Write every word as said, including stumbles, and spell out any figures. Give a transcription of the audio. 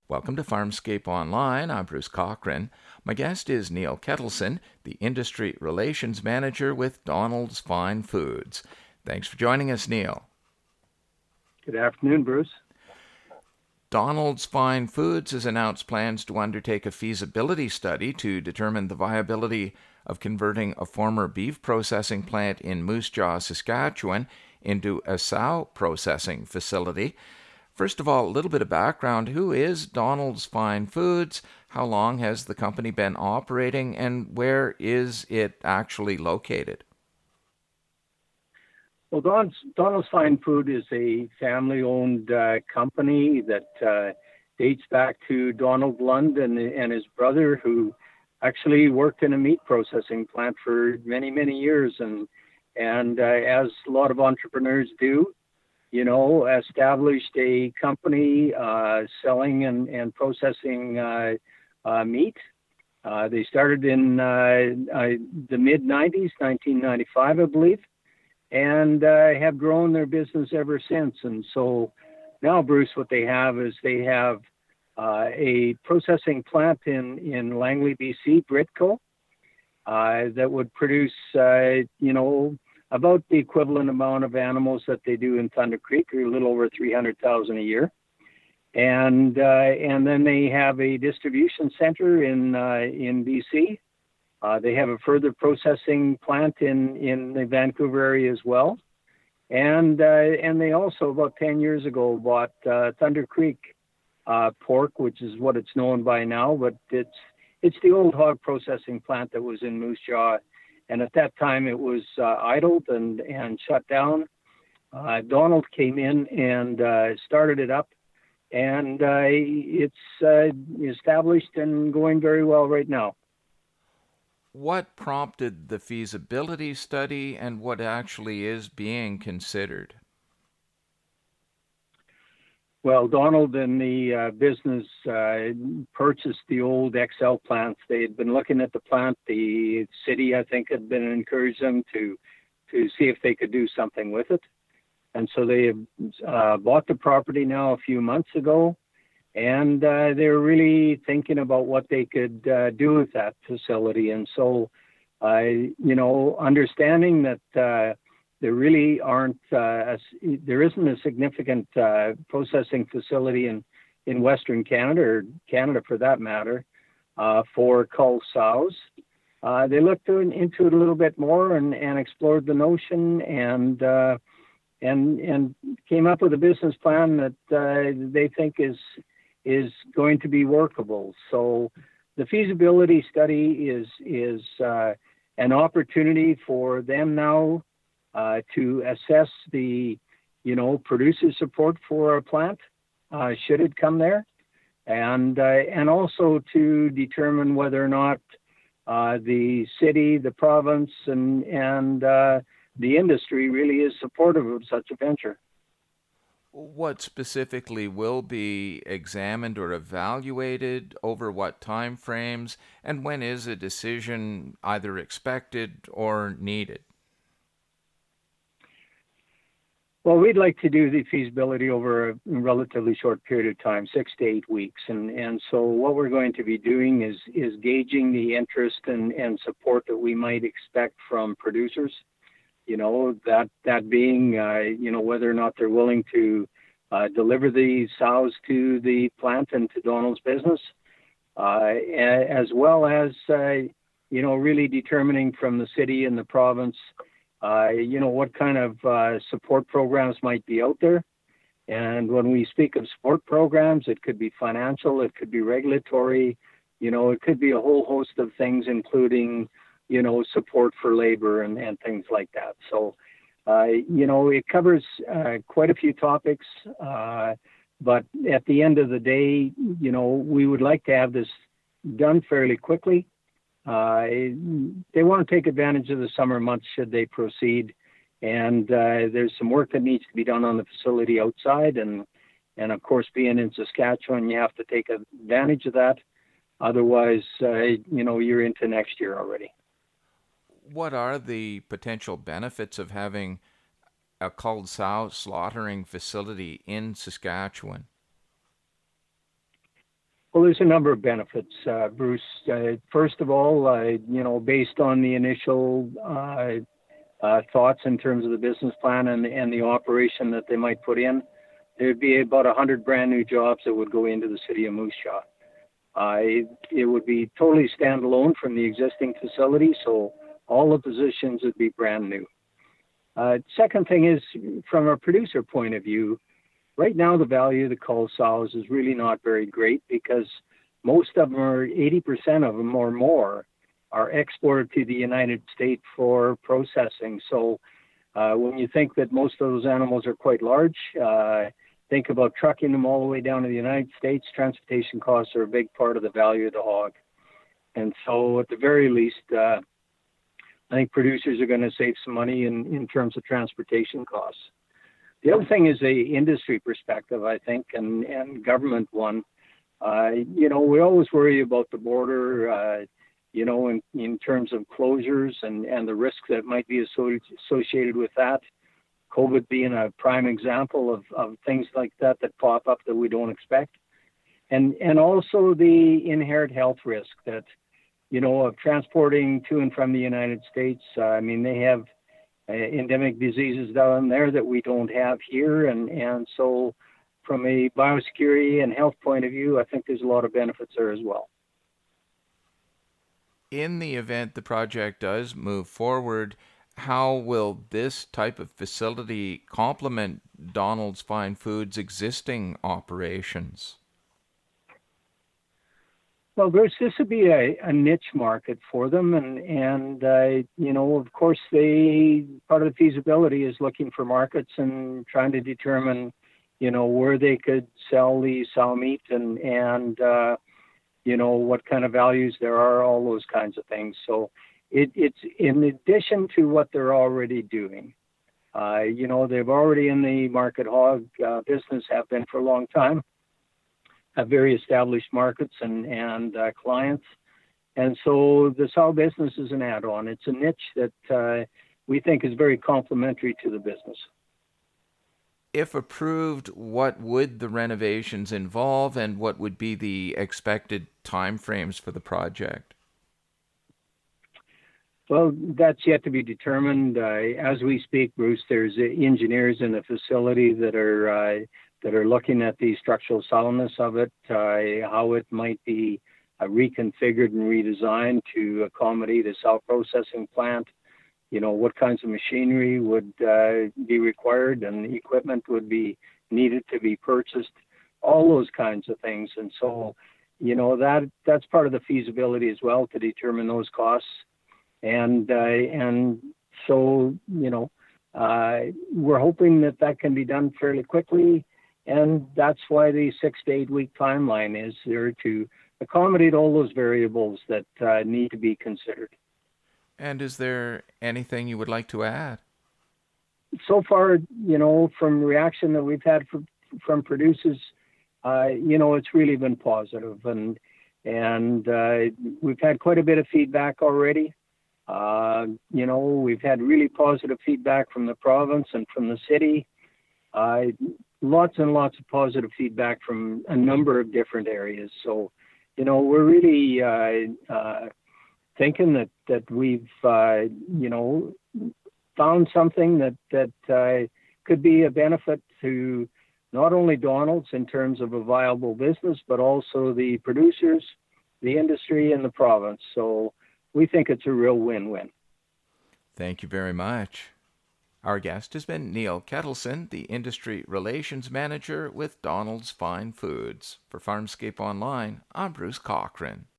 Welcome to Farmscape Online. I'm Bruce Cochran. My guest is Neil Kettleson, the Industry Relations Manager with Donald's Fine Foods. Thanks for joining us, Neil. Good afternoon, Bruce. Donald's Fine Foods has announced plans to undertake a feasibility study to determine the viability of converting a former beef processing plant in Moose Jaw, Saskatchewan, into a sow processing facility. First of all, a little bit of background. Who is Donald's Fine Foods? How long has the company been operating, and where is it actually located? Well, Donald's, Donald's Fine Food is a family-owned uh, company that uh, dates back to Donald Lund and, and his brother, who actually worked in a meat processing plant for many, many years. And, and uh, as a lot of entrepreneurs do, you know, established a company uh, selling and, and processing uh, uh, meat. Uh, they started in uh, uh, the mid nineties, nineteen ninety-five, I believe, and uh, have grown their business ever since. And so now, Bruce, what they have is they have uh, a processing plant in, in Langley, B C, Britco, uh, that would produce, uh, you know, about the equivalent amount of animals that they do in Thunder Creek, or a little over three hundred thousand a year. And uh, and then they have a distribution center in uh, in B C. Uh, they have a further processing plant in, in the Vancouver area as well. And uh, and they also, about ten years ago, bought uh, Thunder Creek uh, pork, which is what it's known by now, but it's it's the old hog processing plant that was in Moose Jaw. And at that time, it was uh, idled and, and shut down. Uh, Donald came in and uh, started it up, and uh, it's uh, established and going very well right now. What prompted the feasibility study, and what actually is being considered? Well, Donald and the uh, business uh, purchased the old X L plants. They had been looking at the plant. The city, I think, had been encouraging them to to see if they could do something with it. And so they uh, bought the property now a few months ago, and uh, they were really thinking about what they could uh, do with that facility. And so, uh, you know, understanding that uh, there really aren't, uh, a, there isn't a significant uh, processing facility in, in Western Canada, or Canada for that matter, uh, for cull sows. Uh, they looked into it a little bit more and, and explored the notion, and uh, and and came up with a business plan that uh, they think is is going to be workable. So the feasibility study is is uh, an opportunity for them now Uh, to assess the, you know, producer support for a plant, uh, should it come there, and uh, and also to determine whether or not uh, the city, the province, and and uh, the industry really is supportive of such a venture. What specifically will be examined or evaluated, over what time frames, and when is a decision either expected or needed? Well, we'd like to do the feasibility over a relatively short period of time, six to eight weeks. And, and so what we're going to be doing is, is gauging the interest and, and support that we might expect from producers. You know, that, that being, uh, you know, whether or not they're willing to uh, deliver the sows to the plant and to Donald's business, uh, as well as, uh, you know, really determining from the city and the province, Uh, you know, what kind of uh, support programs might be out there. And when we speak of support programs, it could be financial, it could be regulatory, you know, it could be a whole host of things, including, you know, support for labor and, and things like that. So, uh, you know, it covers uh, quite a few topics, uh, but at the end of the day, you know, we would like to have this done fairly quickly. Uh, they want to take advantage of the summer months should they proceed. And uh, there's some work that needs to be done on the facility outside. And, and of course, being in Saskatchewan, you have to take advantage of that. Otherwise, uh, you know, you're into next year already. What are the potential benefits of having a culled sow slaughtering facility in Saskatchewan? Well, there's a number of benefits, uh, Bruce. Uh, first of all, uh, you know, based on the initial uh, uh, thoughts in terms of the business plan and, and the operation that they might put in, there'd be about one hundred brand new jobs that would go into the city of Moose Jaw. Uh, it, it would be totally standalone from the existing facility, so all the positions would be brand new. Uh, second thing is, from a producer point of view, right now the value of the cull sows is really not very great because most of them are, eighty percent of them or more, are exported to the United States for processing. So uh, when you think that most of those animals are quite large, uh, think about trucking them all the way down to the United States. Transportation costs are a big part of the value of the hog. And so at the very least, uh, I think producers are going to save some money in, in terms of transportation costs. The other thing is a industry perspective, I think, and, and government one. Uh, you know, we always worry about the border, uh, you know, in, in terms of closures and, and the risk that might be associated with that. COVID being a prime example of, of things like that that pop up that we don't expect. And, and also the inherent health risk that, you know, of transporting to and from the United States. Uh, I mean, they have uh, endemic diseases down there that we don't have here. And, and so from a biosecurity and health point of view, I think there's a lot of benefits there as well. In the event the project does move forward, how will this type of facility complement Donald's Fine Foods' existing operations? Well, Bruce, this would be a, a niche market for them. And, and uh, you know, of course, they part of the feasibility is looking for markets and trying to determine, you know, where they could sell the sow meat and, and uh, you know, what kind of values there are, all those kinds of things. So it, it's in addition to what they're already doing. Uh, you know, they've already in the market hog uh, business, have been for a long time, have very established markets and, and uh, clients. And so the sow business is an add-on. It's a niche that uh, we think is very complementary to the business. If approved, what would the renovations involve and what would be the expected timeframes for the project? Well, that's yet to be determined. Uh, as we speak, Bruce, there's uh, engineers in the facility that are uh, that are looking at the structural soundness of it, uh, how it might be uh, reconfigured and redesigned to accommodate a sow processing plant. You know, what kinds of machinery would uh, be required and equipment would be needed to be purchased, all those kinds of things. And so, you know, that that's part of the feasibility as well, to determine those costs. And, uh, and so, you know, uh, we're hoping that that can be done fairly quickly. And that's why the six to eight week timeline is there to accommodate all those variables that uh, need to be considered. And is there anything you would like to add? So far, you know, from reaction that we've had from, from producers, uh, you know, it's really been positive. And, and uh, we've had quite a bit of feedback already. Uh, you know, we've had really positive feedback from the province and from the city. Uh, lots and lots of positive feedback from a number of different areas. So, you know, we're really uh, uh, thinking that, that we've, uh, you know, found something that, that uh, could be a benefit to not only Donald's in terms of a viable business, but also the producers, the industry, and the province. So we think it's a real win-win. Thank you very much. Our guest has been Neil Ketelsen, the Industry Relations Manager with Donald's Fine Foods. For Farmscape Online, I'm Bruce Cochran.